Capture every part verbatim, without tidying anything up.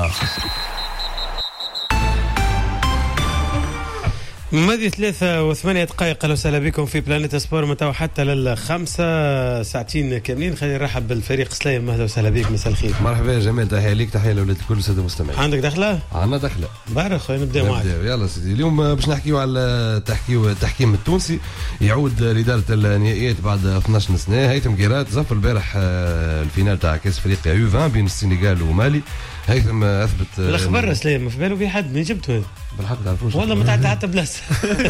سبور. ماضي ثلاثة وثمانية دقائق. أهلا وسهلا بكم في بلانيت سبور متى حتى للخمسة ساعتين كاملين. خلينا نرحب بالفريق سليم. أهلا وسهلا بك، مساء الخير. مرحبا يا جمال، تحية ليك، تحية لأولاد الكل السادة المستمعين. عندك دخلة؟ عندنا دخلة. بارك خويا، نبدأ معك. يلا سيدي، اليوم باش نحكيو على التحكيم التحكيم التونسي. يعود لإدارة النهائيات بعد اثناش سنة. هيثم جيرات زف البارح الفينال تاع كأس افريقيا يو عشرين بين السنغال ومالي. هيثم اثبت الاخبار سليم في باله في حد من جبته هذا بالحق تعرفوش والله ما تعدى حتى بلاصه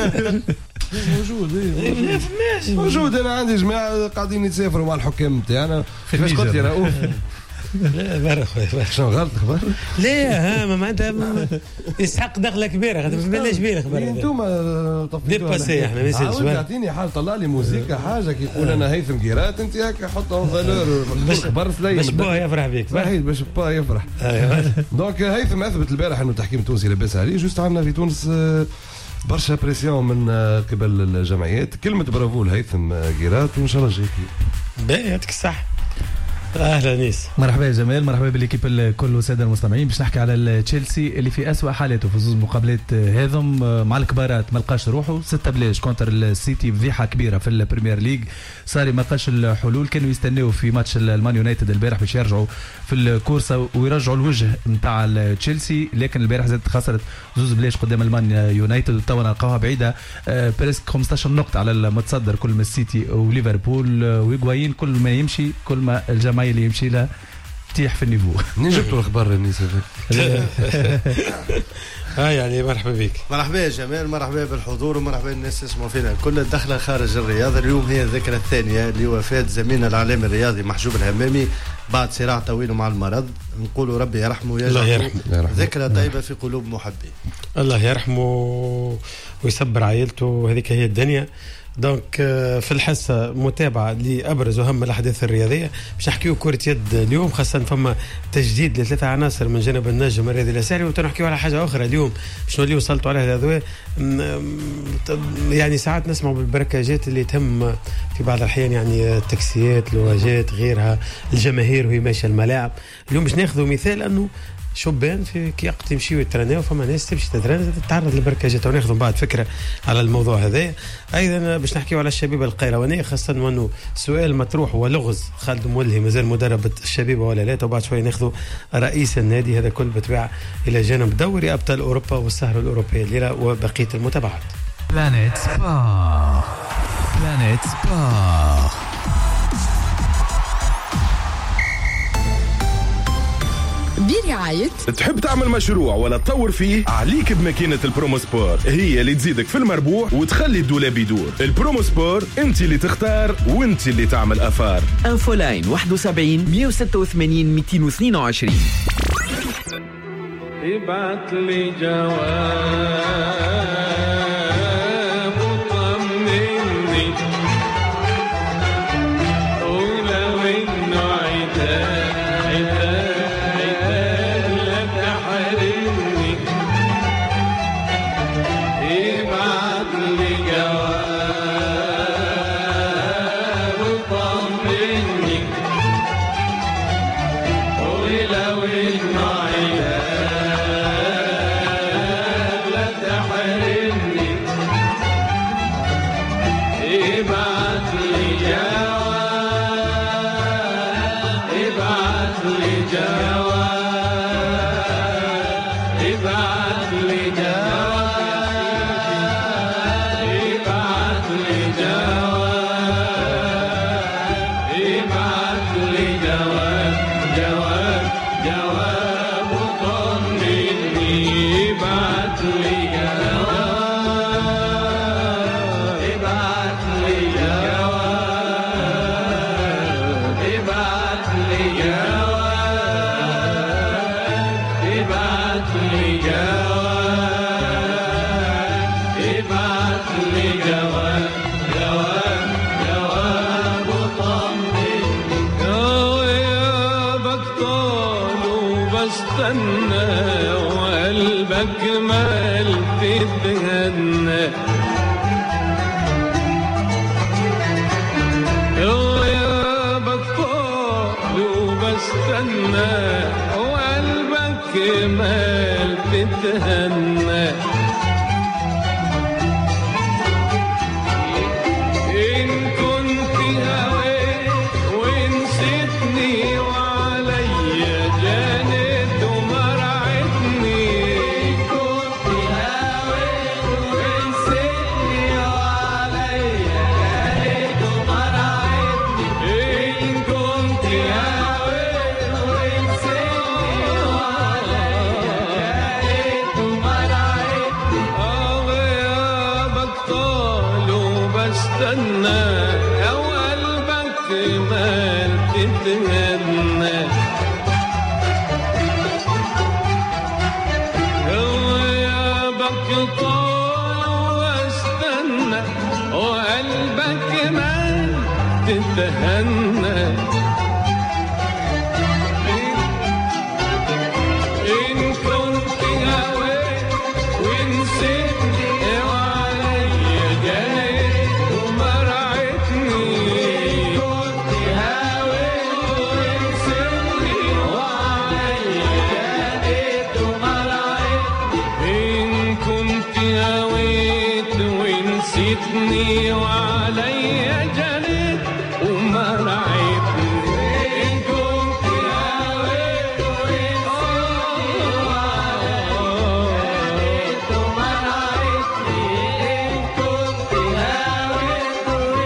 موجود. ايه موجود. انا عندي جماعه قاعدين يتسافروا مع الحكام نتاعنا. كيفاش قلت يا رؤوف؟ لا بارك خويا. شنو غلط اخبار؟ لا ها ما معناتها يسحق دخله كبيره. خاطر ما بلاش بيه الاخبار هذا. انتوما ديباسي احنا ما يصيرش. تعطيني حال طلع لي موسيقى حاجه كي يقول انا هيثم جيرات انت هيك حطها فالور خبر فلي باش باه يفرح بك صحيح باش باه يفرح. دونك هيثم اثبت البارح انه التحكيم التونسي لاباس عليه. جوست عندنا في تونس برشا بريسيون من قبل الجمعيات. كلمه برافو لهيثم جيرات وان شاء الله جاي باهي. يعطيك الصحه. اهلا نيس. مرحبا يا جمال، مرحبا بالليكيب الكل والساده المستمعين. باش نحكي على تشيلسي اللي في اسوء حالاته في زوج مقابلات هذم مع الكبارات. ما لقاش روحه ستة بلاش كونتر السيتي، فضيحه كبيره في البريمير ليج. صار ما لقاش الحلول. كانوا يستناو في ماتش المان يونايتد البارح باش يرجعوا في الكورسه ويرجعوا الوجه نتاع تشيلسي، لكن البارح زادت خسرت زوج بلاش قدام المان يونايتد. وتوا نلقاوها بعيده بريسك خمسطاش نقطه على المتصدر كل ما السيتي وليفربول ويغوايين. كل ما يمشي كل ما الجمعيه اللي يمشي لها تيح في النيفو. منين جبتوا الاخبار الناس هذاك؟ ها يعني مرحبا بك. مرحبا يا جمال، مرحبا بالحضور ومرحبا الناس يسمعوا فينا. كل الدخله خارج الرياضه. اليوم هي الذكرى الثانيه لوفاه زميلنا الاعلامي الرياضي محجوب الهمامي بعد صراع طويل مع المرض. نقولوا ربي يرحمه ويجعل ذكرى طيبه في قلوب محبيه. الله يرحمه ويصبر عائلته، وهذيك هي الدنيا. دونك في الحصه متابعه لابرز واهم الاحداث الرياضيه. باش نحكيو كره يد اليوم، خاصه فما تجديد لثلاثه عناصر من جانب النجم الرياضي الاساري. وتنحكيو على حاجه اخرى اليوم شنو اللي وصلتوا عليه هذا. يعني ساعات نسمعوا بالبركاجات اللي تم في بعض الاحيان، يعني التاكسيات، لواجات، غيرها، الجماهير وهي ماشيه الملاعب. اليوم باش ناخذوا مثال انه شبان في كي وقت يمشيوا يترناو فما ناس تمشي تترن تتعرض للبركاجات. وناخذ بعد فكره على الموضوع هذا. ايضا باش نحكيوا على الشبيبه القيروانيه، خاصه انه سؤال مطروح ولغز خالد مولهي مازال مدرب الشبيبه ولا لا. وبعد شويه ناخذوا رئيس النادي. هذا كل بتبع الى جانب دوري ابطال اوروبا والسهره الاوروبيه الليله وبقيه المتابعات. بلانيت سبور. بلانيت سبور. برعاية. تحب تعمل مشروع ولا تطور فيه؟ عليك بماكينة البرومو سبور، هي اللي تزيدك في المربوح وتخلي الدولاب يدور. البرومو سبور انت اللي تختار وانت اللي تعمل افار. انفو لاين واحد وسبعين مية وستة وثمانين مئتين واثنين وعشرين. ابعت لي جواب مال تتهنى إن كنت هويت ونسيتني وعليا جانت ومرعتني كنت هويت ونسيتني وعليا جانت ومرعتني إن كنت هويت ونسيتني وعليا جانت ومرعتني آه يا بطال وبستنى أو قلبك مال تتهنى هو يا بطال واستنى وقلبك مال تتهنى إن كنت هويت ونسيتني وعليا جانت ومرعتني كنت هويت ونسيتني وعليا جانت ومرعتني إن كنت هويت ونسيتني وعليا جانت ومرعتني إن كنت هويت ونسيتني وعليا جانت ومرعتني إن كنت هويت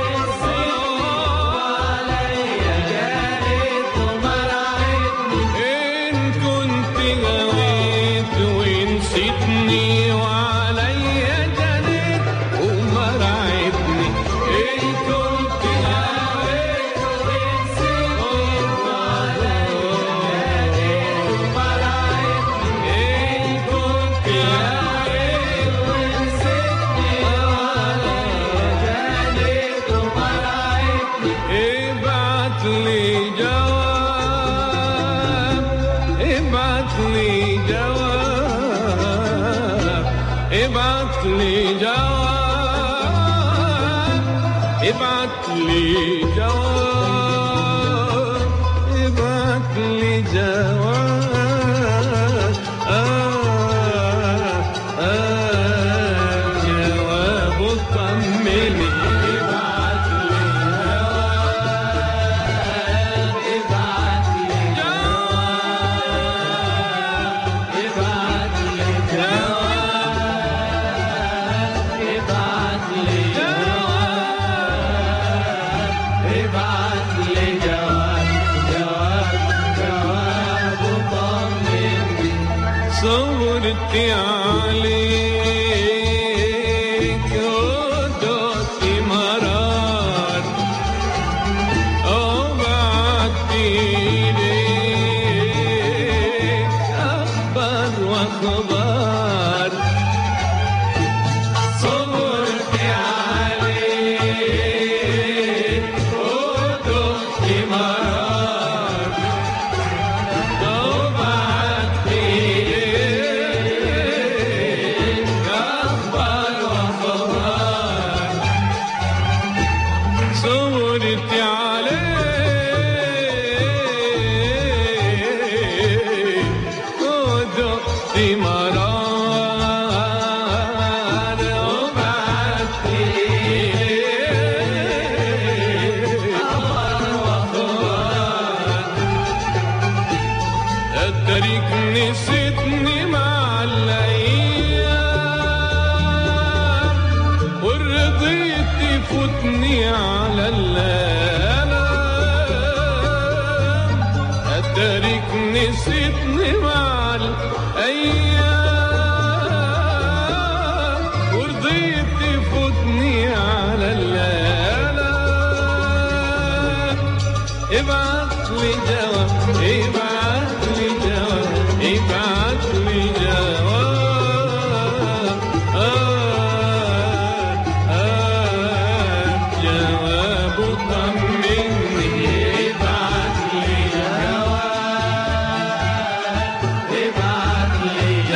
ونسيتني وعليا جانت ومرعتني إن كنت هويت ونسيتني وعليا جانت ومرعتني إن كنت هويت ونسيتني وعليا جانت ومرعتني ابعت لي جواب ابعت لي جواب ابعت لي جواب ابعت لي جواب ابعت لي جواب آه آه جواب طمني ابعت لي جواب ابعت لي جواب ابعت لي جواب ابعت لي جواب ابعت لي جواب جواب جواب طمني صورتي عليك ودقت مرار وبعت إليك أخبار وأخبار صورتي عليك ودقت مرار وبعت إليك أخبار وأخبار صورتي عليك ودقت مرار وبعت إليك أخبار وأخبار أدريك نسيتني مع الأيام ورضيت تفوتني على الآلام أدريك نسيتني مع الأيام ورضيت تفوتني على الآلام ابعت لي جواب ابعت لي جواب ابعت لي جواب آه آه جواب طمني ابعت لي جواب ابعت لي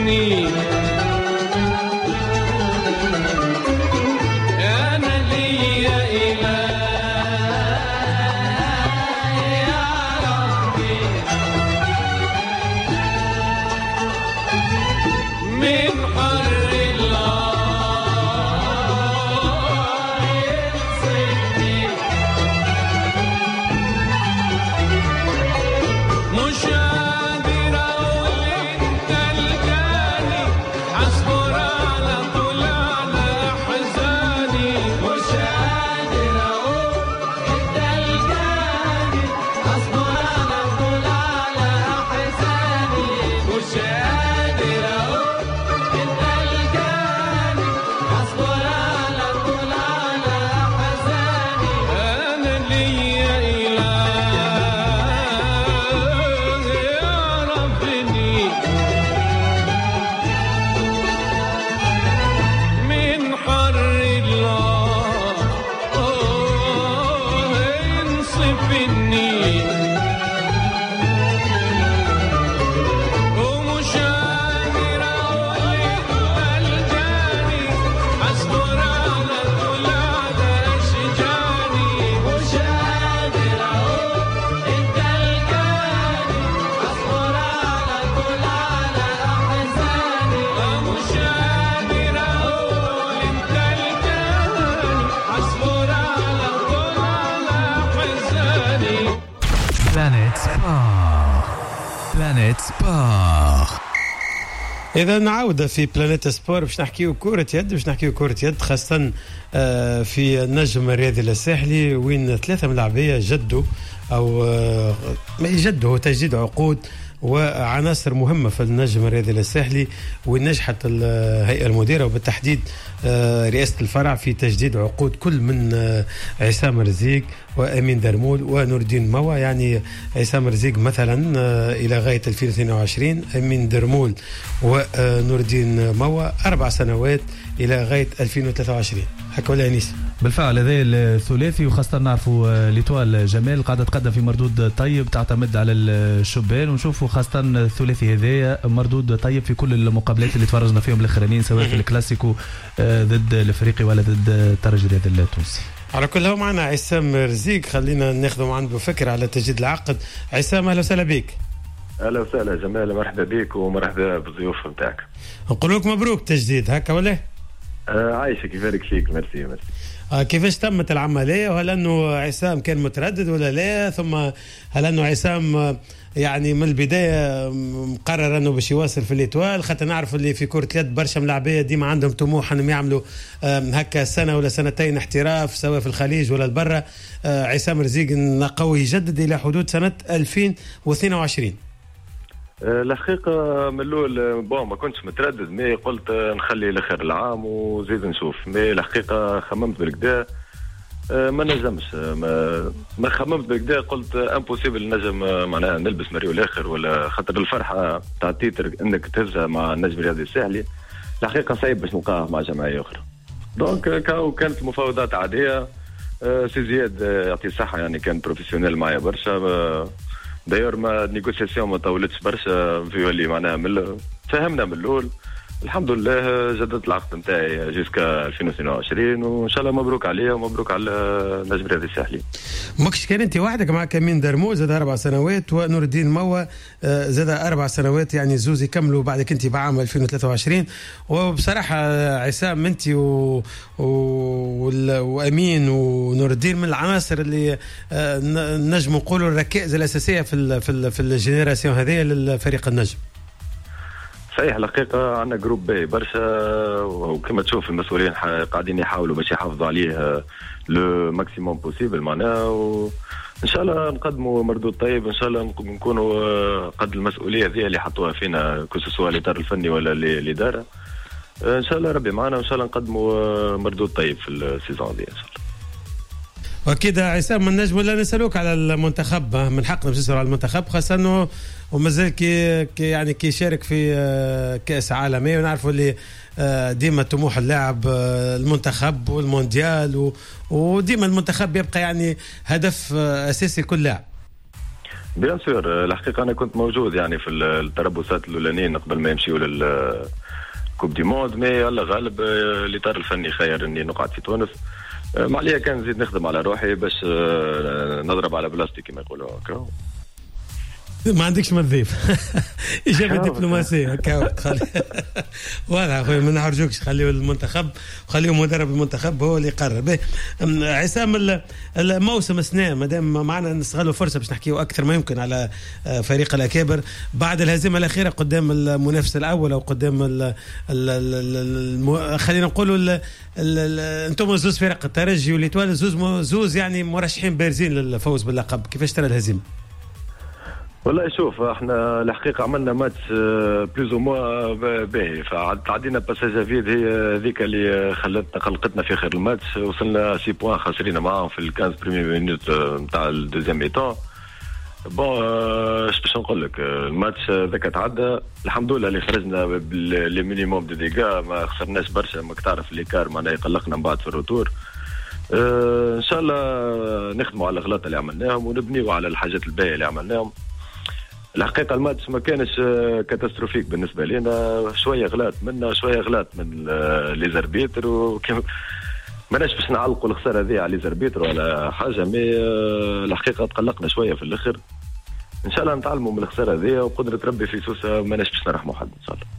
مني أنا ليا إله يا ربي من حر الله ينصفني مش قادر أقول أنت الجاني أصبر على طول على أحزاني مش قادر أقول أنت الجاني أصبر على طول على أحزاني مش قادر أقول أنت الجاني أصبر على طول على أحزاني أنا ليا إله يا ربني من حر الله ينصفني ومش قادر أقول أنت الجاني أصبر على طول على أشجاني مش قادر أقول أنت الجاني أصبر على طول على أحزاني مش قادر أقول أنت الجاني أصبر على طول على أحزاني Planet Sport. Planet Sport. إذا نعود في بلانيت سبور باش نحكيو كرة يد باش نحكيو كرة يد خاصة آه، في النجم الرياضي الساحلي وين ثلاثة ملاعبية جدوا أو آه، ما يجدوا هو تجديد عقود وعناصر مهمة في النجم الرياضي الساحلي وين نجحت الهيئة المديرة وبالتحديد آه، رئاسة الفرع في تجديد عقود كل من آه، عصام رزيق وأمين درمول ونور الدين موا. يعني عصام رزيق مثلا آه، إلى غاية ألفين واثنين وعشرين، أمين درمول ونور الدين موا أربع سنوات إلى غاية ألفين وثلاثة وعشرين. هكا ولا أنيس؟ بالفعل هذا الثلاثي وخاصة نعرفوا ليتوال جمال قاعدة تقدم في مردود طيب تعتمد على الشبان ونشوفوا خاصة الثلاثي هذايا مردود طيب في كل المقابلات اللي تفرجنا فيهم الاخرانيين سواء في الكلاسيكو ضد الافريقي ولا ضد الترجي الرياضي التونسي. على كل هو معنا عصام رزيق، خلينا ناخذ عنده فكرة على تجديد العقد. عصام أهلا وسهلا بك. اهلا وسهلا جمال، مرحبا بك ومرحبا بالضيوف نتاعك. نقول لك مبروك تجديد هكا ولا؟ آه عايشك يبارك فيك. ميرسي ميرسي. آه كيفاش تمت العملية؟ وهل أنه عصام كان متردد ولا لا؟ ثم هل أنه عصام آه يعني من البداية مقرر أنه باش يواصل في الإتوال؟ خاطر نعرف اللي في كرة اليد برشا ملاعبية ديما عندهم طموح أنهم يعملوا آه هكا سنة ولا سنتين احتراف سواء في الخليج ولا البرة. آه عصام رزيق نلقاوه يجدد إلى حدود سنة ألفين واثنين وعشرين. الحقيقة من الأول بون ما كنتش متردد، مي قلت نخلي لآخر العام وزيد نشوف. مي الحقيقة خممت بالكدا ما نجمش، ما, ما خممت بالكدا قلت امبوسيبل نجم معناها نلبس مريو الآخر، ولا خاطر الفرحة تاع التيتر انك تهزها مع النجم الرياضي الساحلي الحقيقة صعيب باش نلقاها مع جمعية أخرى. دونك كانت مفاوضات عادية. سي زياد يعطيه الصحة يعني كان بروفيسيونيل معايا برشا. داير ما نيغوسياسيون ما طولتش برشا في اللي معناها من فهمنا من الاول. الحمد لله جددت العقد نتاعي جوسكا ألفين واثنين وعشرين وان شاء الله مبروك عليا ومبروك على النجم الرياضي الساحلي. ماكش كان انت وحدك معك أمين درمول زاد اربع سنوات ونور الدين موا زاد اربع سنوات، يعني زوز يكملوا بعدك انت بعام ألفين وثلاثة وعشرين. وبصراحه عصام انت و... و... وامين ونور الدين من العناصر اللي نجم نقولوا الركائز الاساسيه في ال... في ال... في الجينيراسيون هذه للفريق النجم. صحيح الحقيقة عندنا جروب باهي برشا، وكما تشوف المسؤولين قاعدين يحاولوا باش يحافظوا عليه لو ماكسيموم بوسيبل معناها، وإن شاء الله نقدموا مردود طيب. إن شاء الله نكونوا قد المسؤولية ذي اللي حطوها فينا كسوا الإطار الفني ولا الإدارة. إن شاء الله ربي معنا وإن شاء الله نقدموا مردود طيب في السيزون دي إن شاء الله. واكيد عصام من نجم ولا نسالوك على المنتخب، من حقنا باش نسالوا على المنتخب خاصه انه ومازال كي, كي يعني كي يشارك في كاس عالمي، ونعرفوا اللي ديما طموح اللاعب المنتخب والمونديال، وديما المنتخب يبقى يعني هدف اساسي لكل لاعب. بيان سور الحقيقه انا كنت موجود يعني في التربصات الاولانيين قبل ما يمشيوا لل كوب دي موند، مي الله غالب الاطار الفني خير اني نقعد في تونس. ما عليا كان نزيد نخدم على روحي باش نضرب على بلاستيك كما يقولوا هكا. ما عندكش ما تضيف. إجابة دبلوماسية هكا. واضح أخوي، ما نحرجوكش، خليه المنتخب وخليه مدرب المنتخب هو اللي يقرر به. عصام، الموسم السنة مادام معنا نستغلوا فرصة باش نحكيوا أكثر ما يمكن على فريق الأكابر بعد الهزيمة الأخيرة قدام المنافس الأول أو قدام ال ال خلينا نقولوا أنتم زوز فرق الترجي والإتوال زوز زوز يعني مرشحين بارزين للفوز باللقب، كيفاش ترى الهزيمة؟ والله شوف احنا الحقيقه عملنا ماتش بلوز او موا باهي، فعدينا باساج فيد هي هذيك اللي خلتنا قلقتنا في اخر الماتش. وصلنا ستة بوان خاسرين معاهم في الخمسة بريمي مينوت نتاع الدوزيام ميتون. بون اش باش نقول لك، الماتش ذاك تعدى الحمد لله اللي خرجنا باللي مينيموم دو ديغا، ما خسرناش برشا. ماك تعرف اللي كار معناها يقلقنا من بعد في الروتور. اه ان شاء الله نخدموا على الغلط اللي عملناهم ونبنيوا على الحاجات الباهيه اللي عملناهم. الحقيقه الماتش ما كانش كاتاستروفيك بالنسبه لنا، شويه غلط منا شويه غلط من لي زاربيتر، وكم ماناش باش نعلقوا الخساره هذه على لي زاربيتر ولا حاجه، مي الحقيقه تقلقنا شويه في الاخر. ان شاء الله نتعلموا من الخساره هذه وقدره ربي في سوسه ماناش باش نرحموا حد ان شاء الله.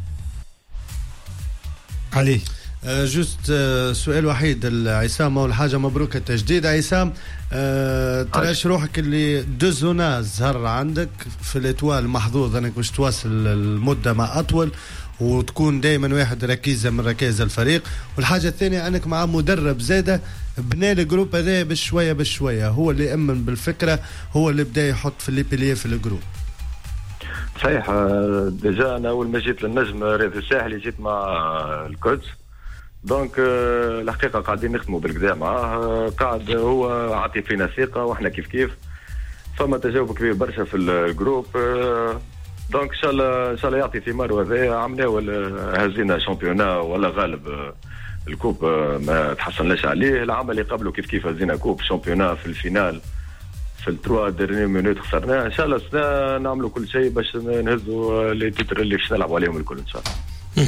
علي أه جوست أه سؤال وحيد عصام، اول حاجه مبروك التجديد عصام. أه تراش روحك اللي دو زونا زهر عندك في الاتوال، محظوظ انك باش تواصل المده ما اطول وتكون دائما واحد ركيزه من ركائز الفريق. والحاجه الثانيه انك مع مدرب زاده بنى الجروب هذا بشويه بشويه، هو اللي امن بالفكره، هو اللي بدا يحط في اللي بيليه في الجروب. صحيح، ديجا انا اول ما جيت للنجم رياض الساحلي جيت مع الكوتش، دونك الحقيقه قاعدين نخدموا بالكدا معاه، قاعد هو عاطي فينا ثقه واحنا كيف كيف، فما تجاوب كبير برشا في الجروب. دونك ان شاء الله ان شاء الله يعطي ثمار. وهذا عملناه هزينا شامبيونا ولا غالب الكوب ما تحصلناش عليه. العام اللي قبله كيف كيف هزينا كوب شامبيونا في الفينال في التروا ديرني مينوت خسرناه. ان شاء الله سنة نعملوا كل شيء باش نهزوا لي تيتر اللي باش نلعبوا عليهم الكل ان شاء الله.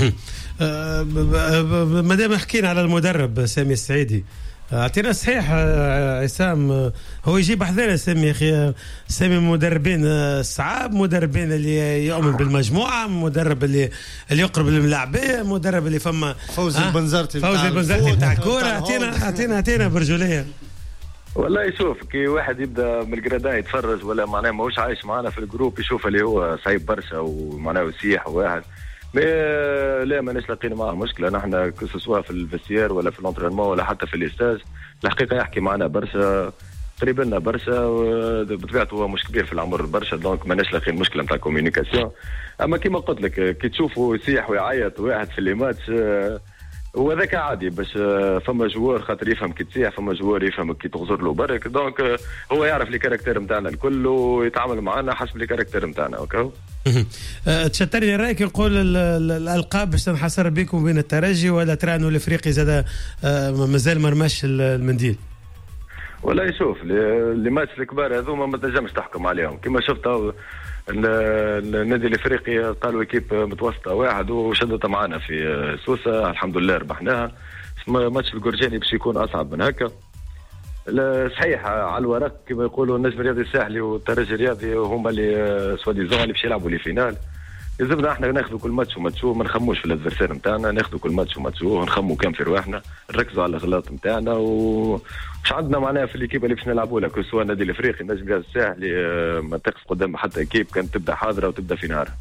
مادام حكينا على المدرب سامي السعيدي، اعطينا صحيح عصام، هو يجيب حذانا سامي يا اخي. سامي مدربين صعاب، مدربين اللي يؤمن بالمجموعه، مدرب اللي اللي يقرب للملاعبيه، مدرب اللي فما فوزي البنزرتي فوزي البنزرتي تاع الكوره. اعطينا اعطينا اعطينا برجوليه. والله شوف، كي واحد يبدا من الجرادان يتفرج ولا معناه ماهوش عايش معنا في الجروب يشوف اللي هو صعيب برشا ومعناه يسيح واحد، مي لا ماناش لاقيين معاه مشكله. نحن كسوا في الفيستير ولا في الانترينمون ولا حتى في الاستاج الحقيقه يحكي معنا برشا، قريب لنا برشا، بطبيعته هو مش كبير في العمر برشا، دونك ماناش لاقيين مشكله نتاع كوميونيكاسيون. اما كيما قلت لك كي تشوفوا يسيح ويعيط واحد في لي ماتش هو ذاك عادي، باش فما جوار خاطر يفهم كي تسيح، فما جوار يفهم كي تغزر له برك، دونك هو يعرف لي كاركتير نتاعنا الكل ويتعامل معنا حسب لي كاركتير نتاعنا. اوكي تشتري رايك نقول الالقاب باش تنحصر بينكم وبين الترجي، ولا ترى انه الافريقي زاد مازال ما رماش المنديل؟ والله شوف اللي ماتش الكبار هذوما ما تنجمش تحكم عليهم. كما شفت النادي الافريقي قالوا كيب متوسطه واحد وشدتها معنا في سوسه، الحمد لله ربحناها. ماتش الجورجاني باش يكون اصعب من هكا. صحيح على الورق كما يقولوا النجم الرياضي الساحلي والترجي الرياضي هما اللي سوادي زون اللي باش يلعبوا لي فينال. لازمنا احنا ناخذوا كل ماتش وماتشوه، ما نخموش في الادفيرسير نتاعنا، ناخذوا كل ماتش وماتشوه ونخموا كم في رواحنا، نركزوا على الغلط نتاعنا. ومش عندنا معناها في الكيب اللي باش نلعبوا لها سواء النادي الافريقي النجم الرياضي الساحلي ما تقف قدام حتى كيب كانت تبدا حاضره وتبدا في نهارها.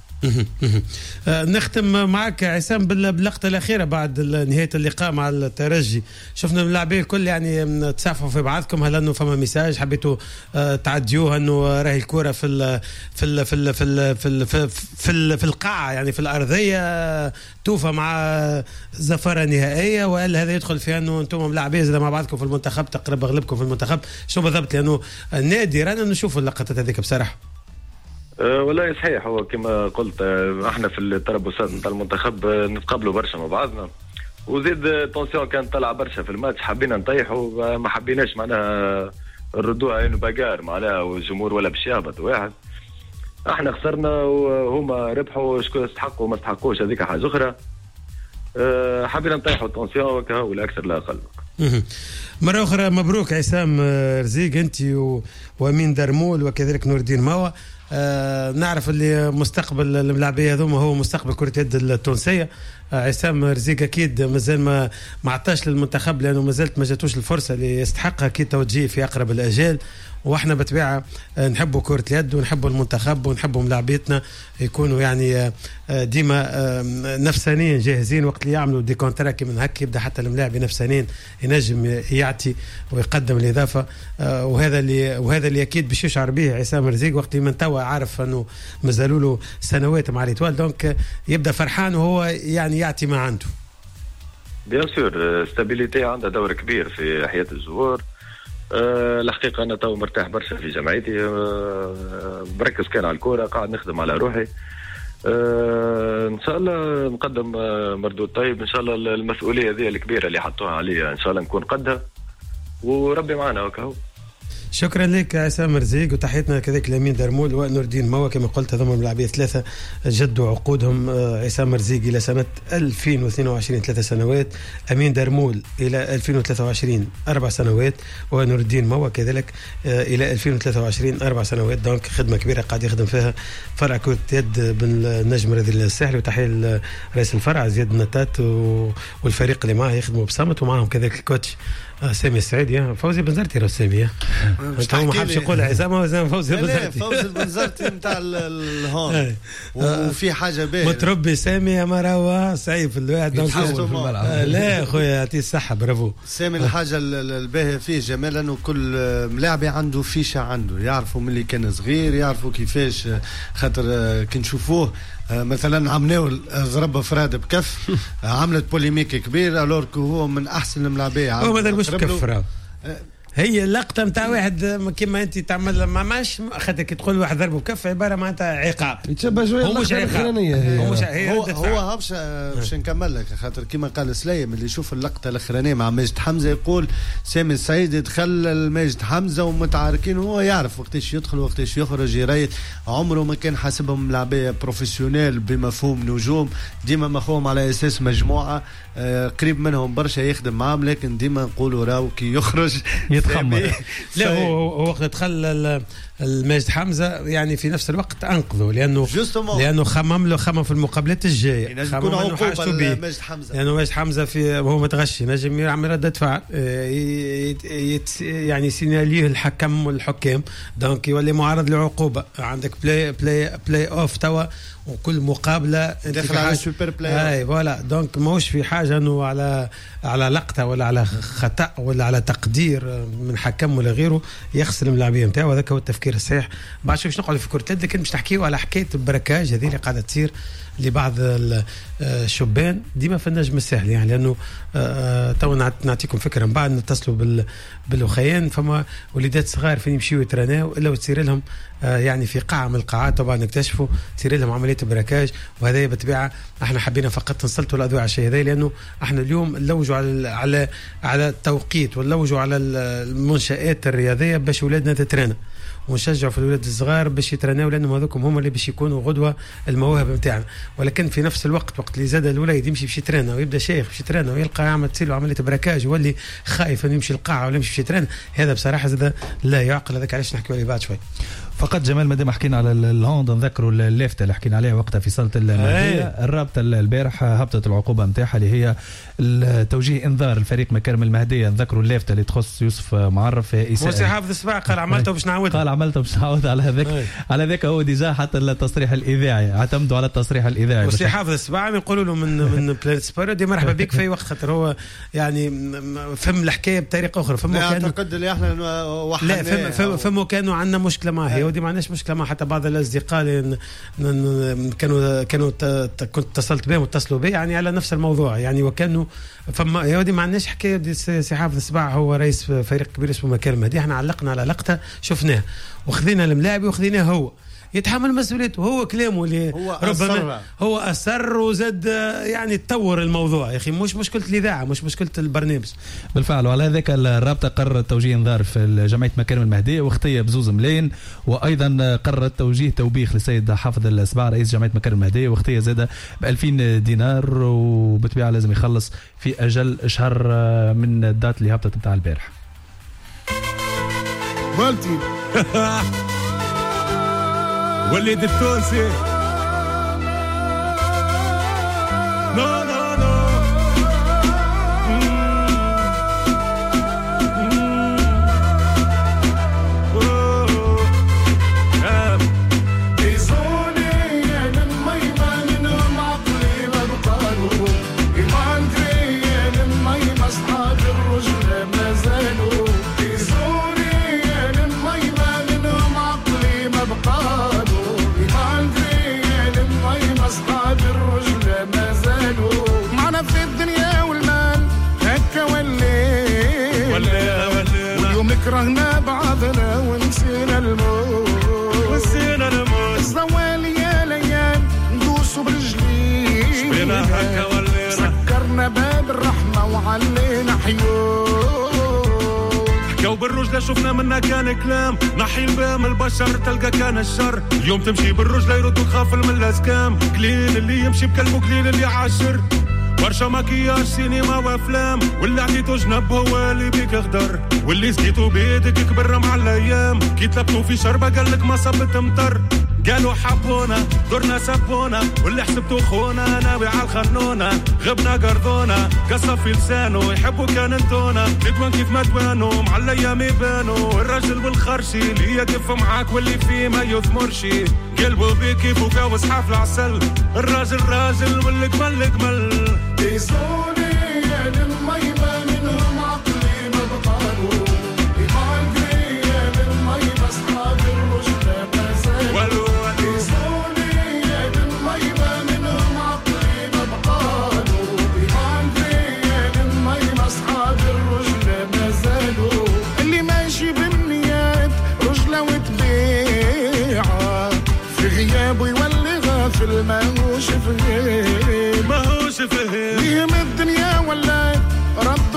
نختم معك عصام باللقطه الاخيره بعد نهايه اللقاء مع الترجي. شفنا اللاعبين الكل يعني تصافحوا في بعضكم، هل انه فما ميساج حبيتوا تعديوه انه راهي الكره في ال في ال في ال في ال في ال في, ال في, ال في القاعه يعني في الارضيه توفى مع زفاره نهائيه، والا هذا يدخل في انه انتم ملاعبين زي مع بعضكم في المنتخب تقرب اغلبكم في المنتخب؟ شو بالضبط؟ لانه النادي رانا نشوفوا اللقطات هذيك بصراحه. أه والله صحيح، هو كما قلت أه احنا في التربصات نتاع المنتخب أه نتقابلوا برشا مع بعضنا، وزيد تونسيون كانت طالعه برشا في الماتش، حبينا نطيحوا ما حبيناش معناها ردوها انه بقار معناها والجمهور ولا باش يهبط واحد. احنا خسرنا وهما ربحوا، شكون استحقوا وما استحقوش هذيك حاجه اخرى. أه حبينا نطيحوا التونسيون وكا ولا اكثر لا اقل. مرة أخرى مبروك عصام رزيق أنت وأمين درمول وكذلك نور الدين ماوى. آه نعرف اللي مستقبل الملاعبية هذوما هو مستقبل كرة اليد التونسية. آه عصام رزيق أكيد مازال ما ما عطاش للمنتخب لأنه مازالت ما جاتوش الفرصة اللي يستحقها أكيد توجيه في أقرب الأجال. واحنا بطبيعه نحبوا كرة اليد ونحبوا المنتخب ونحبوا ملاعبيتنا يكونوا يعني ديما نفسانيين جاهزين وقت اللي يعملوا دي كونترا كيما هكا يبدا حتى الملاعب نفسانيين ينجم يعطي ويقدم الاضافه. وهذا اللي وهذا اللي اكيد باش يشعر به عصام رزيق وقت اللي من توا عارف انه مازالوا له سنوات مع ليتوال، دونك يبدا فرحان وهو يعني يعطي ما عنده. بيان سور ستابيليتي عندها دور كبير في حياه الجمهور. أه الحقيقة أنا تو مرتاح برشا في جمعيتي. أه بركز كان على الكورة، قاعد نخدم على روحي. أه إن شاء الله نقدم مردود طيب. إن شاء الله المسؤولية ذي الكبيرة اللي حطوها عليا إن شاء الله نكون قدها وربي معنا وكهو. شكرا لك عصام رزيق وتحياتنا كذلك لامين درمول ونور الدين ماوى. كما قلت هذوما الملاعبيه ثلاثه جدوا عقودهم. عصام رزيق الى سنه ألفين واثنين وعشرين ثلاث سنوات، امين درمول الى ألفين وثلاثة وعشرين اربع سنوات، ونور الدين ماوى كذلك الى ألفين وثلاثة وعشرين اربع سنوات. دونك خدمه كبيره قاعد يخدم فيها فرع كره يد بالنجم رذيل الساحلي. وتحيه رئيس الفرع زياد النتات والفريق اللي معه يخدموا بصمت، ومعهم كذلك الكوتش سامي السعيدي. فوزي بنزرتي راه سامي هو ما حبش يقول عزام هو فوزي بنزرتي. فوزي بنزرتي نتاع الهون وفي حاجه باهيه متربي سامي يا مروه سعيد في الواحد. لا خويا يعطيه الصحه برافو سامي. الحاجه الباهيه فيه جمال انه كل ملاعب عنده فيشه، عنده يعرفوا ملي كان صغير، يعرفوا كيفاش. خاطر كي نشوفوه مثلا عمناو ضرب فراد بكف عملت بوليميك كبير الوركو هو من احسن الملاعبيه. هو ما مش كف هي اللقطه نتاع واحد كيما انت تعمل ما ماش خاطر كي تقول واحد ضربه بكف عباره معناتها عقاب يتشبه شويه هو مش عقاب. هو مش هو هو باش باش نكمل لك خاطر كيما قال سليم اللي يشوف اللقطه الاخرانيه مع ماجد حمزه يقول سامي السعيد دخل ماجد حمزه ومتعاركين، هو يعرف وقتاش يدخل وقتاش يخرج يريت. عمره ما كان حاسبهم ملاعبيه بروفيسيونيل بمفهوم نجوم، ديما مفهوم على اساس مجموعه آه قريب منهم برشا يخدم معاهم، لكن ديما نقولوا راهو كي يخرج يتخمر. لا هو وقت دخل الماجد حمزه يعني في نفس الوقت انقذه لانه لانه خمم له خمم في المقابلات الجايه يعني خمم له حاجته ماجد حمزه لانه ماجد حمزه في هو متغشي نجم يعمل رده فعل يعني سيناليه الحكم والحكام دونك يولي معرض لعقوبه. عندك بلاي بلاي بلاي اوف توا وكل مقابله داخل على سوبر بلاي اي فوالا دونك ماهوش في حاجه انه على على لقطه ولا على خطا ولا على تقدير من حكم ولا غيره يخسر الملاعبيه نتاعو. هذاك هو التفكير الصحيح. بعد شوف نقعد في كره اليد لكن باش نحكيو على حكايه البركاج هذه اللي قاعده تصير لبعض الشبان ديما في النجم الساحلي يعني لانه تو نعطيكم فكره من بعد نتصلوا بال بالوخيان فما وليدات صغار فين يمشيوا يتراناو الا وتصير لهم يعني في قاعه من القاعات طبعا نكتشفوا تصير لهم عمليه براكاج. وهذا بالطبيعه احنا حبينا فقط نسلطوا الاضواء على الشيء هذا لانه احنا اليوم نلوجوا على على على التوقيت ونلوجوا على المنشآت الرياضيه باش اولادنا تترانا ونشجعوا في الولاد الصغار باش يترناو لانهم هذوكم هما اللي باش يكونوا غدوه المواهب نتاعنا. ولكن في نفس الوقت وقت اللي زاد الوليد يمشي باش يترنى ويبدا شيخ باش يترنى ويلقى يعمل تصير له عمليه براكاج ويولي خايف انه يمشي القاعه ولا يمشي باش يترنى، هذا بصراحه زاد لا يعقل. هذاك علاش نحكيو عليه بعد شوي. فقط جمال مادام حكينا على الهوند نذكروا اللافته اللي حكينا عليها وقتها في صاله المهديه الرابطه البارح هبطت العقوبه نتاعها اللي هي توجيه انذار الفريق مكارم المهديه. نذكروا اللافته اللي تخص يوسف معرف موسى حافظ السباع قال عملته باش نعاودها قال عملته باش نعاودها على هذاك على ذاك هو ديجا حتى التصريح الاذاعي اعتمدوا على التصريح الاذاعي. موسى حافظ السباع يقولوا له من من بلانيت سبورت مرحبا بك في وقت خاطر هو يعني فهم الحكايه بطريقه اخرى. فما كان اعتقد اللي احنا لا فهم فهم كانوا عندنا مشكله معه هي ودي ما عندناش مشكله معه. حتى بعض الاصدقاء كانوا كانوا كنت اتصلت بهم واتصلوا بي يعني على نفس الموضوع يعني وكانوا فما يا ودي ما عندناش حكايه سي حافظ السباع هو رئيس فريق كبير اسمه مكارم المهدي. احنا علقنا على لقطه شفناها وخذينا الملاعب وخذيناه هو يتحمل مسؤوليته. هو كلامه اللي هو ربما أصر. هو اصر وزاد يعني تطور الموضوع يا اخي، مش مشكله الاذاعه، مش مشكله البرنامج. بالفعل. وعلى هذاك الرابطه قررت توجيه انذار في جمعيه مكارم المهديه واختيه بزوز ملايين، وايضا قررت توجيه توبيخ للسيد حافظ السباع رئيس جمعيه مكارم المهديه واختيه زاده ب ألفين دينار، وبالطبيعه لازم يخلص في اجل شهر من الدات اللي هبطت نتاع البارح. مالتي وليد التونسي نو نو نو كرهنا بعضنا ونسينا الموت ونسينا الموت الزوال يا ليال ندوسوا برجلينا شبينا هكا ولينا سكرنا باب الرحمة وعلينا حيوت حكاو بالرجلة شفنا منا كان كلام نحي البام البشر تلقى كان الشر اليوم تمشي بالرجلة يردوا تخاف من الأسكام قليل اللي يمشي بكلمه قليل اللي عاشر برشا مكياج سينما وافلام واللي عطيتو جنب هو اللي بيك غدر واللي سقيتو بيدك كبر مع الايام كي تلبتو في شربه قالك ما صبت مطر قالوا حبونا درنا سبونا واللي حسبتو خونا ناوي على الخنونه غبنا قرضونا قصف في لسانه يحبوا كان انتونا تدوان كيف ما تبانوا مع الايام يبانوا الراجل والخرشي اللي يقف معاك واللي فيه ما يثمرشي قلبه بيكيف وفاو صحاف العسل الراجل راجل والقمل القمل يسوني يا للميمة منهم عقلي ما بقالوا إيمان قرية للميمة أصحاب الرشدة ما زالوا يسوني يا للميمة منهم عقلي ما بقالوا إيمان قرية للميمة أصحاب الرشدة ما زالوا اللي ماشي بالنيات رجلة وتبيعة في غيابه يولي غافل ما هوش فهيم ما هوش فهيم ليهم الدنيا ولا رد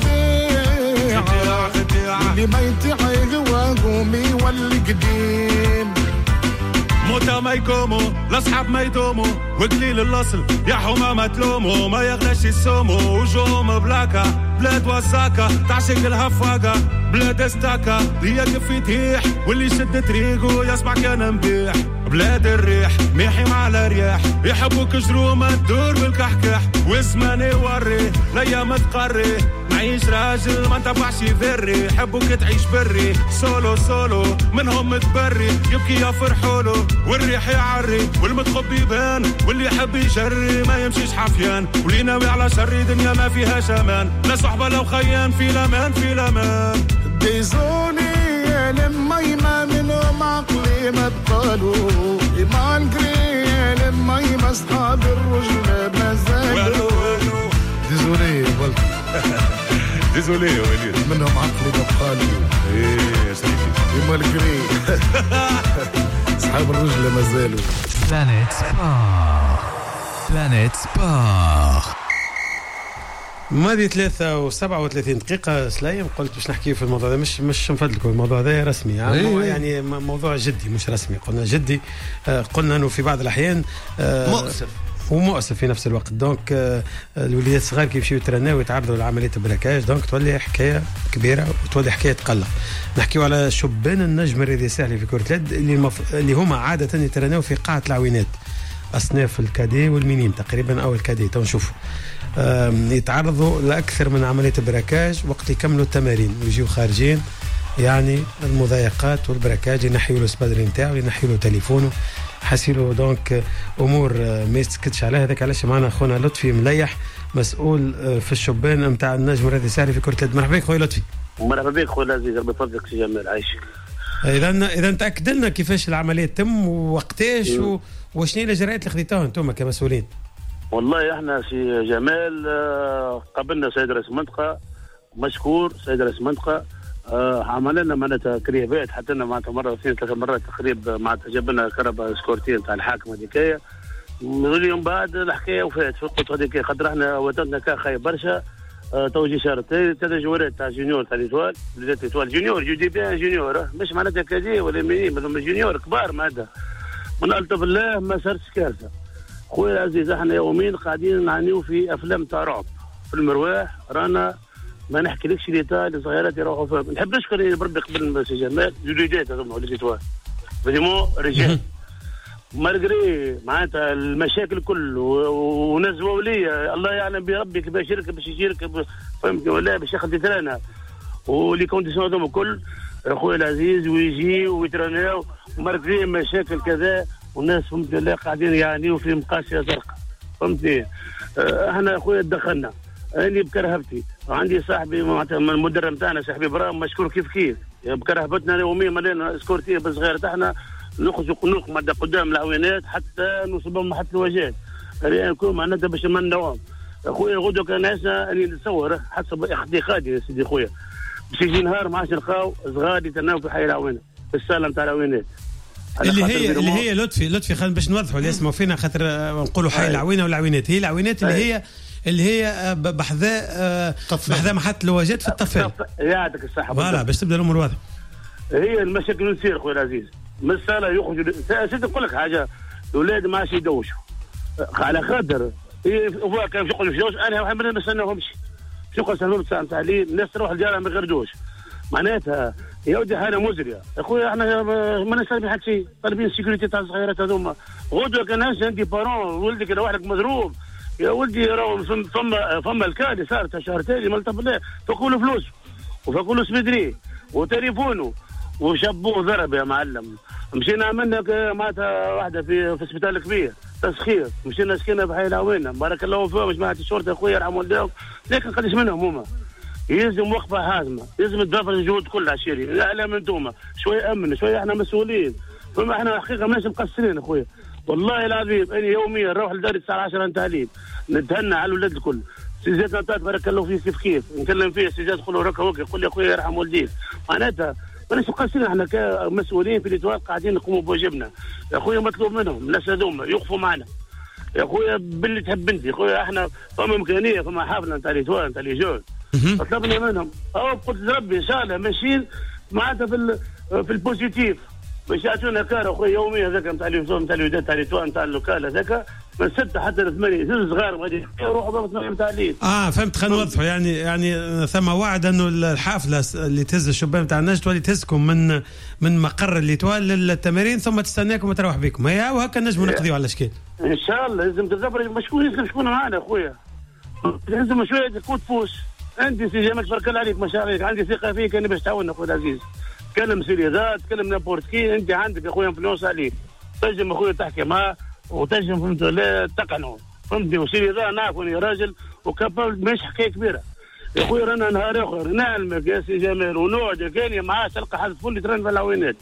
وخديعة اللي ما يتعي هواهم يولي قديم موتا ما يقوموا لاصحاب ما يدوموا وقليل الاصل يا حما ما تلوموا ما يغلاش يسوموا وجوهم بلاكا بلاد وساكا تعشق الهفاقة بلاد استاكا اللي يقف يتيح واللي يشد طريقه يسمع كان مبيح بلاد الريح ميحي مع الرياح يحبوك جرومة تدور بالكحكح واسماني وري الايام تقري نعيش راجل ما نتبعش ذري حبوك تعيش بري سولو سولو منهم تبري يبكي يفرحولو والريح يعري والمتخب يبان واللي يحب يجري ما يمشيش حفيان واللي ناوي على شر دنيا ما فيها شمان لا صحبة لو خيان في الامان في الامان ديزوني لما يما منهم عقلي ما بقالوا إيمان قري لما يما أصحاب الرجل ما زالوا ديزولي والله ديزولي يا وليد منهم عقلي ما بقالوا ايه يا شريكي إيمان قري أصحاب الرجل ما زالوا. بلانيت سبور بلانيت سبور ماضي ثلاثة وسبعة وثلاثين دقيقة سلايم قلت باش نحكي في الموضوع ده مش مش نفدلكم الموضوع ده رسمي يعني, أيه. يعني موضوع جدي مش رسمي قلنا جدي آه قلنا انه في بعض الاحيان آه مؤسف ومؤسف في نفس الوقت دونك آه الوليدات الصغار كي يمشيو يترناو ويتعرضوا لعملية البلاكاج دونك تولي حكاية كبيرة وتولي حكاية تقلق. نحكيو على شبان النجم الرياضي الساحلي في كرة اليد اللي المف... اللي هما عادة يترناو في قاعة العوينات أصناف الكادي والمينيم تقريبا أو الكادي تنشوفوا يتعرضوا لأكثر من عملية براكاج وقت يكملوا التمارين ويجيو خارجين يعني المضايقات والبراكاج ينحيوا له السبادري نتاعو ينحيوا له تليفونه حسيلو دونك أمور ما يسكتش عليها. هذاك علاش معنا أخونا لطفي مليح مسؤول في الشبان نتاع النجم الرياضي الساحلي في كرة اليد. مرحبا بك خويا لطفي. مرحبا بك خويا العزيز ربي يفضلك سي جمال عايشك. إذا إذا تأكد لنا كيفاش العملية تم ووقتاش و... وشنو الإجراءات اللي خديتوها أنتم كمسؤولين؟ والله احنا سي جمال قابلنا سيد رئيس المنطقة مشكور سيد رئيس المنطقة آه عمل لنا معناتها كريبات حتى لنا معناتها مره اثنين ثلاث مرات تقريبا معناتها جاب لنا كهرباء سكورتين تاع الحاكم هذيكايا. اليوم بعد الحكايه وفات في القطه هذيك خاطر احنا وترنا كان خايب برشا. آه توجي شهر ثلاث جوارات تاع جونيور تاع ليتوال بدات ليتوال جونيور جو دي بيان جونيور مش معناتها كادي ولا ميني مثلا جونيور كبار معناتها من الطف الله ما صارتش كارثه. خويا العزيز احنا يومين قاعدين نعانيو في افلام تاع رعب في المرواح رانا ما نحكيلكش ليتا صغيرات يروحوا فيها. نحب نشكر بربي قبل سي جمال جديدات هذوما وليدات فريمون رجال مالغري معناتها المشاكل كل وناس وليه الله يعلم بربي كيفاش يركب باش يركب فهمتني ولا باش ياخذ يترانا ولي كونديسيون هذوما الكل خويا العزيز ويجي ويتراناو مالغري مشاكل كذا والناس فهمتني ولا قاعدين يعانيوا في مقاسيه زرقاء فهمتني. احنا خويا دخلنا اني بكرهبتي عندي صاحبي معناتها من المدرب نتاعنا صاحبي ابراهيم مشكور كيف كيف بكرهبتنا يوميا ملينا سكورتيه بالصغير تاعنا نخرجوا قنوق مدى قدام العوينات حتى نوصلوا محط الوجات اللي نكون معناتها باش نمنعوهم. خويا غدوه كان عشنا اني نتصور حسب اعتقادي يا سيدي خويا باش يجي نهار ما عادش نلقاو صغار يتناو في حي العوينه في السالة نتاع العوينات اللي هي اللي هي لطفي لطفي خلينا باش نوضحوا اللي يسمعوا فينا خاطر نقولوا حي العوينه والعوينات هي العوينات اللي هي اللي هي بحذاء بحذاء محط الوجات في الطفل يعطيك الصحه فوالا باش تبدا الامور واضحه. هي المشاكل نسير خويا العزيز من الصاله يخرجوا سيدي نقول لك حاجه الاولاد ما عادش يدوشوا على خاطر هو كان يقول في دوش انا واحد ما نستناهمش شو قسم الساعه نتاع الليل الناس تروح الجامعه ما يغردوش معناتها يا ودي حاله مزريه يا خويا احنا ما نستلم حتى شيء طالبين السيكوريتي تاع الصغيرات هذوما غدوه كان عندي بارون ولدك كذا واحد مضروب يا ولدي راهو فما فما الكادي صارت شهر ثاني ملطف بالله فكلوا فلوس وفكلوا سبيدري وتليفونه وشبوه ضرب يا معلم. مشينا عملنا معناتها واحده في في سبيطار كبير تسخير مشينا سكينا بحي العوينه بارك الله فيهم جماعه الشرطه يا خويا يرحم والديهم لكن قداش منهم هما يلزم وقفه حازمه يلزم تدافع الجهود كلها عشيري لا لا من انتوما شويه امن شويه احنا مسؤولين فما احنا حقيقه ماناش مقصرين اخويا والله العظيم اني يوميا نروح لدار الساعه عشرة نتاع نتهنى على الاولاد الكل سيجات نتاع بارك الله فيه كيف كيف نكلم فيه سيجات يقولوا ركا وكي يقول لي اخويا يرحم والديك معناتها ماناش مقصرين احنا كمسؤولين في الاتوال قاعدين نقوموا بواجبنا يا اخويا مطلوب منهم الناس هذوما يوقفوا معنا يا اخويا باللي تحب انت يا اخويا احنا فما امكانيه فما حافله نتاع الاتوال نتاع ليجون طلبنا منهم او قلت ربي ان شاء الله ماشيين معناتها في في البوزيتيف باش يعطونا كار اخويا يوميا هذاك نتاع اليوم نتاع الوداد نتاع الاتوال نتاع اللوكال هذاك من ستة حتى لثمانية زوج صغار غادي يروحوا بابا نتاع الليل. اه فهمت خلينا نوضحوا يعني يعني ثم وعد انه الحافله اللي تهز الشباب نتاع النجد تولي تهزكم من من مقر الاتوال للتمارين ثم تستناكم وتروح بكم هي وهكا نجموا نقضيوا على الاشكال. ان شاء الله لازم تزبر شكون لازم شكون معنا اخويا لازم شويه تكون تفوش عندي سي جمال تبارك الله عليك ما شاء الله عندي ثقه فيك انا باش تعاوننا اخويا العزيز تكلم سيريزات تكلم نابورت كي انت عندك اخويا انفلونس عليك تنجم اخويا تحكي معاه وتنجم فهمت لا تقنعه فهمتني وسيريزا نعرف اني راجل وكابل مش حكايه كبيره يا اخويا رانا نهار اخر نعلمك يا سي جمال ونقعد كاني معاه تلقى حد فل ترن في العوينات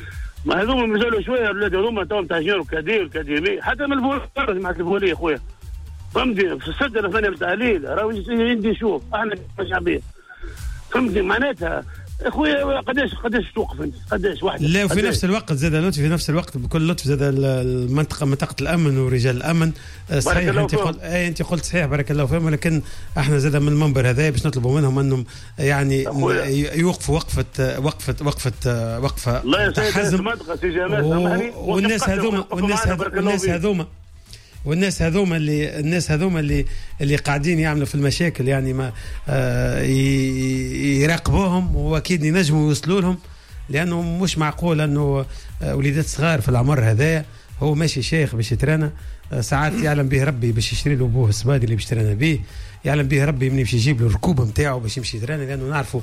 ما هذوما مازالوا شويه الاولاد هذوما توهم تاع جيرو كادير كاديمي حتى من الفول مع الفوليه اخويا فهمتني في السته الثانيه نتاع الليل راهو عندي نشوف احنا شعبيه فهمتني معناتها اخويا قداش قداش توقف انت قداش واحد لا وفي نفس الوقت زاد لطفي في نفس الوقت بكل لطف زاد المنطقه منطقه الامن ورجال الامن صحيح انت قلت اي انت قلت صحيح بارك الله فيهم ولكن احنا زاد من المنبر هذا باش نطلبوا منهم انهم يعني يوقفوا وقفه وقفه وقفه وقفه الله يسعدك المنطقه سي جمال والناس هذوما والناس والناس هذوما والناس هذوما اللي الناس هذوما اللي اللي قاعدين يعملوا في المشاكل يعني ما آه يراقبوهم واكيد ينجموا يوصلوا لهم لانه مش معقول انه آه وليدات صغار في العمر هذايا هو ماشي شيخ باش يترانا آه ساعات يعلم به ربي باش يشتري له ابوه الصبادي اللي باش يترانا به يعلم به ربي مني باش يجيب له الركوبه نتاعو باش يمشي يترانا لانه نعرفوا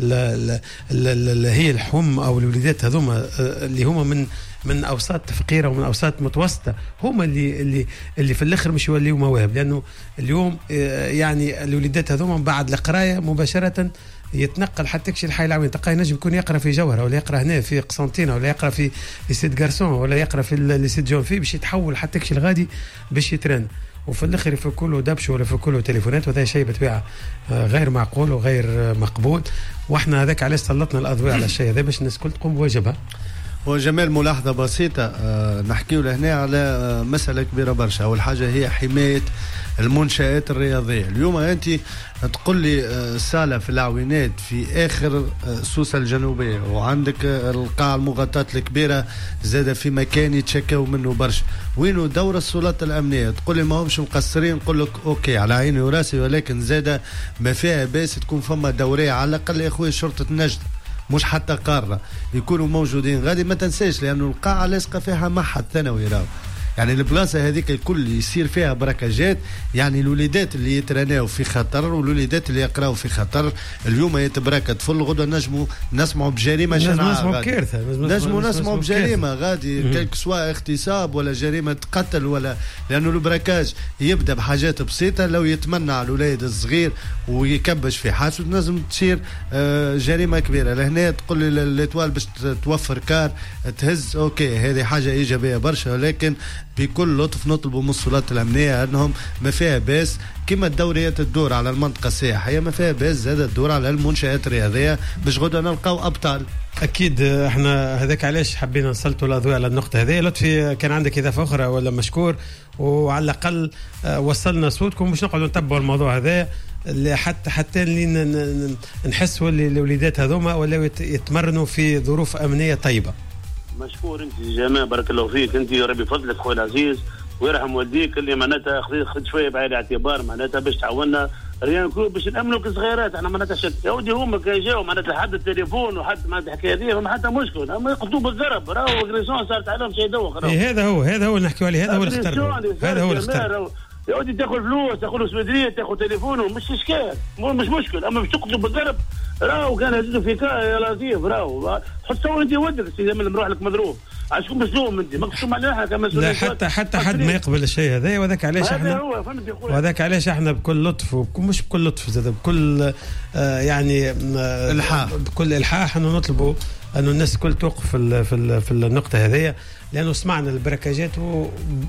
هي الحم او الوليدات هذوما اللي هما من من اوساط فقيره ومن اوساط متوسطه هما اللي اللي اللي في الاخر مش يوليوا مواهب لانه اليوم يعني الوليدات هذوما بعد القرايه مباشره يتنقل حتى كشي الحي العوين تلقاه ينجم يكون يقرا في جوهره ولا يقرا هنا في قسنطينه ولا يقرا في ليسيد غارسون ولا يقرا في ليسيد جون في باش يتحول حتى كشي الغادي باش يترن وفي الاخر يفكوا له دبش ولا يفكوا له تليفونات، وهذا شيء بالطبيعه غير معقول وغير مقبول. واحنا هذاك علاش سلطنا الاضواء على الشيء هذا باش الناس الكل تقوم بواجبها. وجمال ملاحظة بسيطة أه نحكيو لهنا على أه مسألة كبيرة برشا. أول حاجة هي حماية المنشآت الرياضية. اليوم أنت تقول لي أه سالة في العوينات في آخر أه سوسة الجنوبية، وعندك أه القاعة المغطاة الكبيرة زادة في مكان يتشكوا منه برشا، وينو دور السلطات الأمنية؟ تقول لي ما همش مقصرين، نقول لك أوكي على عيني وراسي، ولكن زادة ما فيها باس تكون فما دورية على الأقل يا أخوي شرطة نجد، مش حتى قارة يكونوا موجودين غادي. ما تنساش لأنه القاعة لاصقة فيها معهد ثانوي راهو، يعني البلاصة هذيك الكل يصير فيها بركاجات، يعني الوليدات اللي يترناو في خطر والوليدات اللي يقراو في خطر. اليوم يتبركة طفل غدا نجموا نسمعوا بجريمة شنعاء، نسمعوا كارثة، نجموا نسمعوا بجريمة غادي كلك سواء اغتصاب ولا جريمة قتل، ولا لأنه البركاج يبدأ بحاجات بسيطة. لو يتمنى على الولاد الصغير ويكبش في حاسه لازم تصير آه جريمة كبيرة. لهنا تقول لي الاتوال باش توفر كار تهز، اوكي هذه حاجة إيجابية برشا، ولكن بكل لطف نطلبوا من السلطات الأمنية أنهم ما فيها باس كما الدوريات الدور على المنطقة السياحية ما فيها باس زاد الدور على المنشآت الرياضية باش غدا نلقاو أبطال. أكيد احنا هذاك علاش حبينا نسلطوا الأضواء على النقطة هذه. لطفي كان عندك إضافة أخرى ولا مشكور، وعلى الأقل وصلنا صوتكم مش نقعدوا نتبعوا الموضوع هذا اللي حتى حتى اللي نحسوا اللي الوليدات هذوما ولا يتمرنوا في ظروف أمنية طيبة. مشكور انت جماعه بارك الله فيك، انت ربي فضلك خويا العزيز ويرحم والديك اللي معناتها خذ شويه بعين الاعتبار معناتها باش تعاوننا ريان كل باش نامنوا كصغيرات. احنا معناتها شك يا ودي هما كي جاوا معناتها حد التليفون وحد معناتها الحكايه هذه ما حتى مشكل، اما يقتلوا بالضرب راهو اغريسيون صارت عليهم شيء دوخ. إيه هذا هو هذا هو اللي نحكيو عليه، هذا هو اللي اختار، هذا هو اللي اختار. يا ودي تاخذ فلوس تاخذ سويدريه تاخذ تليفونه مش اشكال مش مشكل، اما باش تقتلوا بالضرب راهو كان هزوا فيك يا لطيف. راهو حط صور انت ودك لما نروح لك مضروب عشان مسلوم انت ما تقسم علينا احنا كمسؤولين. لا حتى حتى حد ما يقبل الشيء هذا، وذاك علاش احنا وذاك علاش احنا بكل لطف ومش بكل لطف زاد بكل آه يعني آه الحاح بكل الحاح انه نطلبوا انه الناس الكل توقف في ال في ال في النقطه هذه، لانه سمعنا البركاجات و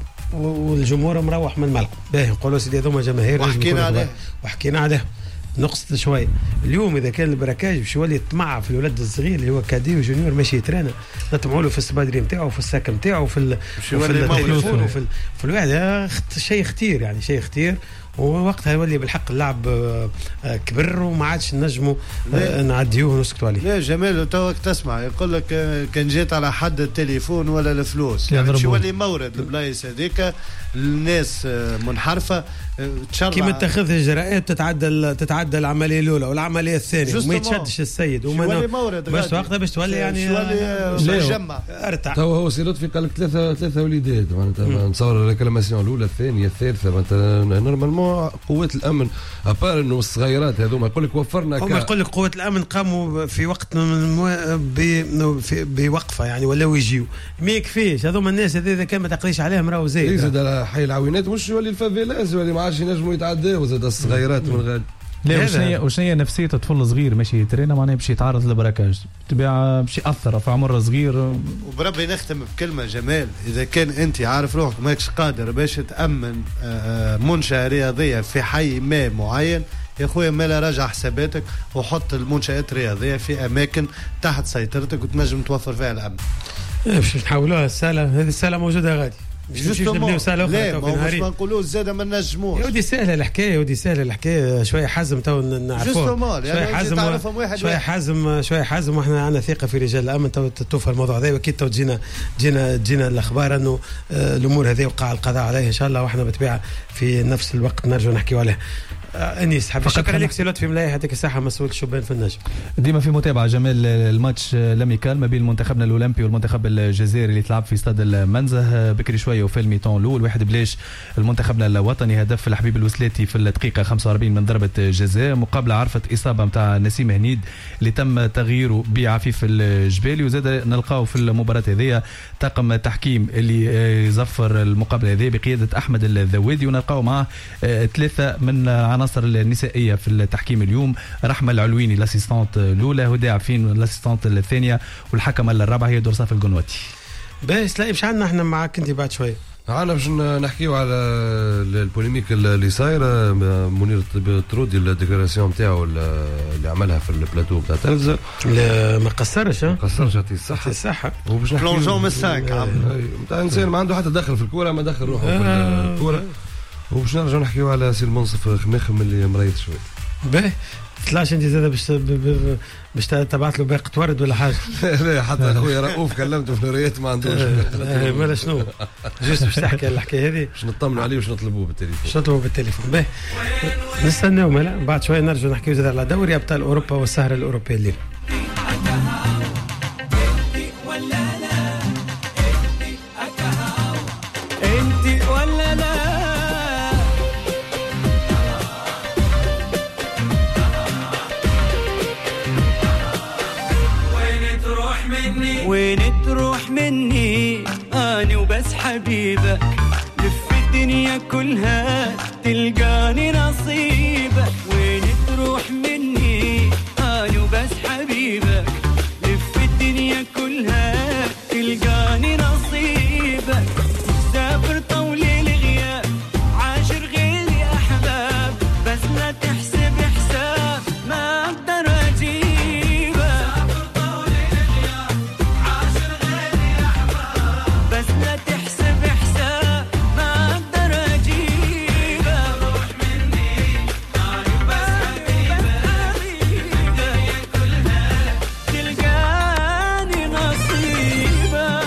والجمهور مروح من الملعب باهي نقولوا سيدي هذوما جماهير وحكينا عليه وحكينا عليه نقصت شوي. اليوم اذا كان البركاج باش يولي يطمع في الولد الصغير اللي هو كادي وجونيور ماشي يترانا نطمعوا له في السبادري نتاعو وفي الساك نتاعو وفي ال في التليفون وفي في الواحد شيء خطير يعني شيء خطير. ووقتها يولي بالحق اللعب كبر وما عادش نجموا نعديوه ونسكتوا عليه. لا جمال توك تسمع يقول لك كان جيت على حد التليفون ولا الفلوس يعني شو يولي مورد البلايص هذيك الناس منحرفه تشرع كيما تاخذ اجراءات تتعدى تتعدى العمليه الاولى والعمليه الثانيه وما يتشدش السيد وما بس وقتها باش تولي يعني جمع ارتع. تو هو سي لطفي قال لك ثلاثه ثلاثه وليدات معناتها نتصور الريكلاماسيون الاولى الثانيه الثالثه معناتها نورمالمون قوات الامن ابار انه الصغيرات هذوما يقول لك وفرنا هم يقول لك قوات الامن قاموا في وقت بوقفه يعني ولا يجيو ما يكفيش هذوما الناس هذي اذا كان ما تقريش عليهم راهو زايد زاد على حي العوينات مش يولي الفافيلاز يولي ما عادش ينجموا يتعداو زاد الصغيرات من غادي. لا وشنيا وشنيا نفسيه طفل صغير ماشي يترينا معناها باش يتعرض للبراكاج تبع باش ياثر في عمر صغير. وبربي نختم بكلمه جمال، اذا كان انت عارف روحك ماكش قادر باش تامن منشاه رياضيه في حي ما معين يا خويا مالا راجع حساباتك وحط المنشآت الرياضيه في اماكن تحت سيطرتك وتنجم توفر فيها الامن. باش نحاولوها الساله هذه الساله موجوده غادي مش نبنيو سهله اخرى تو في نهاري مش نقولوا زاده ما نجموش يا ودي سهله الحكايه يا ودي سهله الحكايه شويه حازم تو نعرفوه شويه حازم شويه حازم شويه حازم واحنا عندنا ثقه في رجال الامن تو توفى الموضوع هذا واكيد تو تجينا جينا جينا الاخبار انه الامور هذه وقع القضاء عليها ان شاء الله واحنا بالطبيعه في نفس الوقت نرجع نحكيو عليها. انيس حبيت شكرا لك سي لطفي ملاي هذيك الساحه مسؤول الشبان في النجم. ديما في متابعه جمال الماتش لاميكال ما بين منتخبنا الاولمبي والمنتخب الجزائري اللي تلعب في استاد المنزه بكري شويه وفي الميتون الاول واحد بلاش المنتخبنا الوطني هدف الحبيب الوسلاتي في الدقيقه خمسة وأربعين من ضربه جزاء مقابله عرفت اصابه نتاع نسيم هنيد اللي تم تغييره بعفيف الجبالي وزاد نلقاو في المباراه هذه طاقم تحكيم اللي يزفر المقابله هذه بقياده احمد الذوادي ونلقاو معه ثلاثه من عناصر النسائيه في التحكيم اليوم رحمه العلويني الاسيستانت الاولى هدى عفين الاسيستانت الثانيه والحكمه الرابعه هي دورصاف القنواتي. باهي سلاي مش عندنا احنا معاك انت بعد شويه انا باش نحكيو على البوليميك اللي صايره منير الطرودي الديكلاراسيون نتاعو اللي عملها في البلاتو بتاع تلفزه ما قصرش ما قصرش يعطيه الصحه يعطيه الصحه وباش نحكيو بلونجون مساك نتاع انسان ما عنده حتى دخل في الكوره ما دخل روحه في الكوره وباش نرجعوا نحكيو على سي المنصف خماخم اللي مريض شوي باهي تطلعش انت زاد باش باش تبعت له باقة ورد ولا حاجه لا حتى خويا رؤوف كلمته في الريات ما عندوش ولا شنو جوست باش تحكي الحكايه هذه باش نطمنوا عليه باش نطلبوه بالتليفون باش نطلبوه بالتليفون باهي نستناو مالا بعد شويه نرجعوا نحكيو زاد على دوري ابطال اوروبا والسهره الاوروبيه الليل وين تروح مني أنا وبس حبيبك لف الدنيا كلها تلقاني نصيبك وين تروح مني أنا وبس حبيبك لف الدنيا كلها تلقاني نصيبك سافر طول الغياب عاشر غيري أحباب بس لا تحسب حساب ما أقدر أجيبك بس لا تحسب حساب ما أقدر أجيبه روح مني أنا بس حبيبك كلها تلقاني نصيبك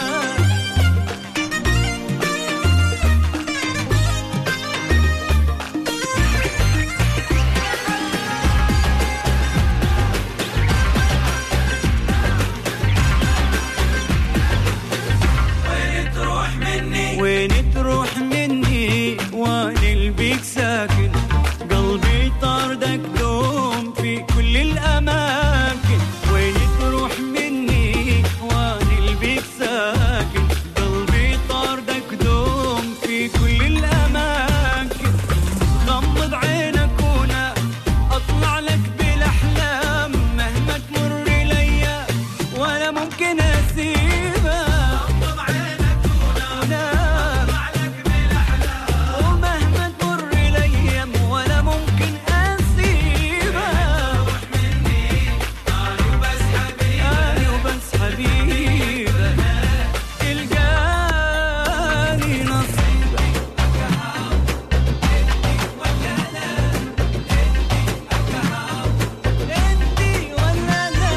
وين تروح مني وين تروح مني وانا البيك ساكن قلبي طاردك دوم في كل الاماكن وين تروح مني وانا البيك ساكن قلبي طاردك دوم في كل الاماكن غمض عينك ونا اطلع لك بالاحلام مهما تمر ليا ولا ممكن اسيبك غمض عينك ونا اطلع لك بالاحلام ومهما تمر ليا ولا ممكن اسيبك روح مني انا وبس حبيبك انا وبس حبيبك تلقاني نصيبك انتي ولا لا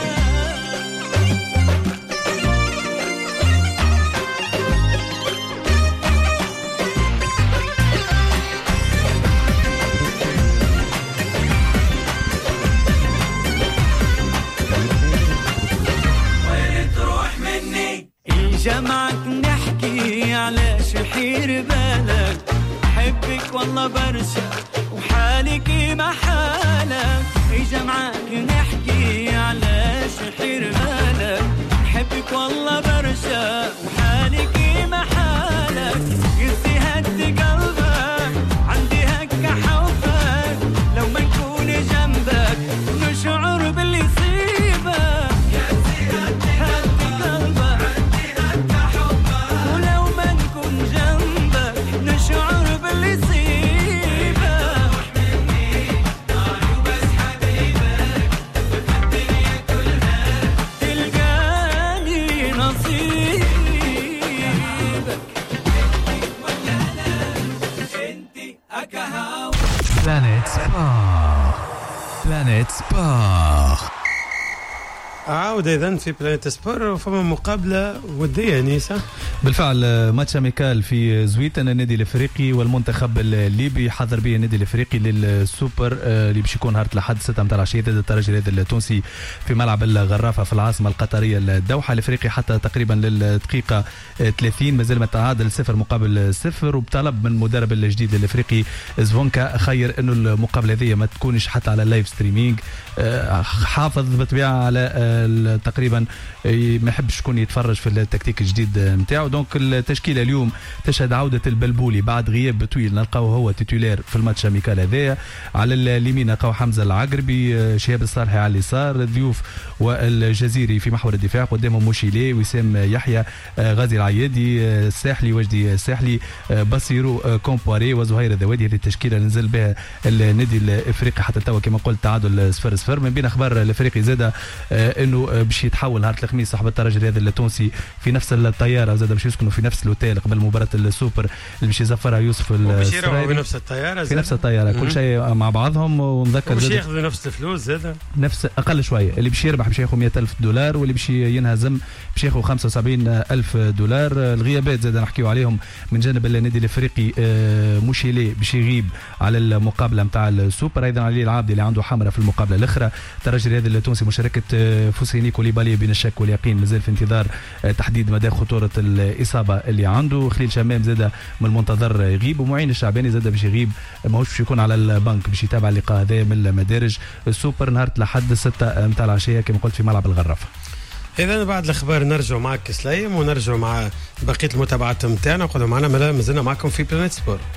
وين تروح مني الجمعك نحكي علاش يحير بالك حبك والله برشا وحالي كيما حالك الجمعك نحكي علاش يحير بالك حبك والله برشا وحالي كيما حالك قصي هدي قلبك عندي هكا حبك لو ما نكون جنبك نشعر باللي يصيبك هدي قلبك ولو ما نكون جنبك نشعر باللي يصيبك روح مني أنا وبس حبيبك في الدنيا كلها تلقاني نصيبك ولا لا انتي أكهاو Planet Sport. Planet Sport. عودة إذن في بلانيت سبور وفما مقابلة ودية نيسا بالفعل ماتش اميكال في زويتن النادي الافريقي والمنتخب الليبي حضر به النادي الافريقي للسوبر اللي باش يكون نهار الاحد ستة متاع العشيه ضد الترجي الرياضي التونسي في ملعب الغرافه في العاصمه القطريه الدوحه. الافريقي حتى تقريبا للدقيقه ثلاثين مازال متعادل صفر مقابل صفر وبطلب من المدرب الجديد الافريقي زفونكا خير انه المقابله هذه ما تكونش حتى على اللايف ستريمينج حافظ بالطبيعه على تقريبا ما يحبش شكون يتفرج في التكتيك الجديد نتاعو. دونك التشكيله اليوم تشهد عوده البلبولي بعد غياب طويل، نلقاو هو تيتولير في الماتش اميكال هذايا. على اليمين نلقاو حمزه العقربي، شهاب الصالحي على اليسار، الضيوف والجزيري في محور الدفاع، قدامهم موشيلي، وسام يحيى، غازي العيادي، الساحلي، وجدي الساحلي، بصيرو كومبواري، وزهير الذوادي. هذه التشكيله اللي نزل بها النادي الافريقي حتى توا كما قلت تعادل صفر صفر. من بين اخبار الافريقي زاد انه باش يتحول نهار الخميس صاحب الترجي الرياضي التونسي في نفس الطياره، زاد باش يسكنوا في نفس الاوتيل قبل مباراه السوبر اللي باش يزفرها يوسف السرايري في نفس الطياره في نفس الطياره كل شيء مع بعضهم. ونذكر باش ياخذوا نفس الفلوس زاد نفس اقل شويه، اللي باش يربح باش ياخذ مئة ألف دولار واللي باش ينهزم باش ياخذ خمسة وسبعين ألف دولار. الغيابات زاد نحكيو عليهم من جانب النادي الافريقي، موشيلي باش يغيب على المقابله نتاع السوبر، ايضا علي العابدي اللي عنده حمره في المقابله الاخرى. الترجي الرياضي التونسي مشاركه فوسيني كوليبالي بين الشك واليقين، مازال في انتظار تحديد مدى خطوره الاصابه اللي عنده. خليل شمام زاد من المنتظر يغيب، ومعين الشعباني زاد باش يغيب، ماهوش باش يكون على البنك، باش يتابع اللقاء هذا من المدارج. السوبر نهار لحد ستة نتاع العشيه كما قلت في ملعب الغرافه. اذا بعد الاخبار نرجعوا معك سليم ونرجعوا مع بقيه المتابعات نتاعنا. خذوا معنا، مازلنا معكم في بلانيت سبور.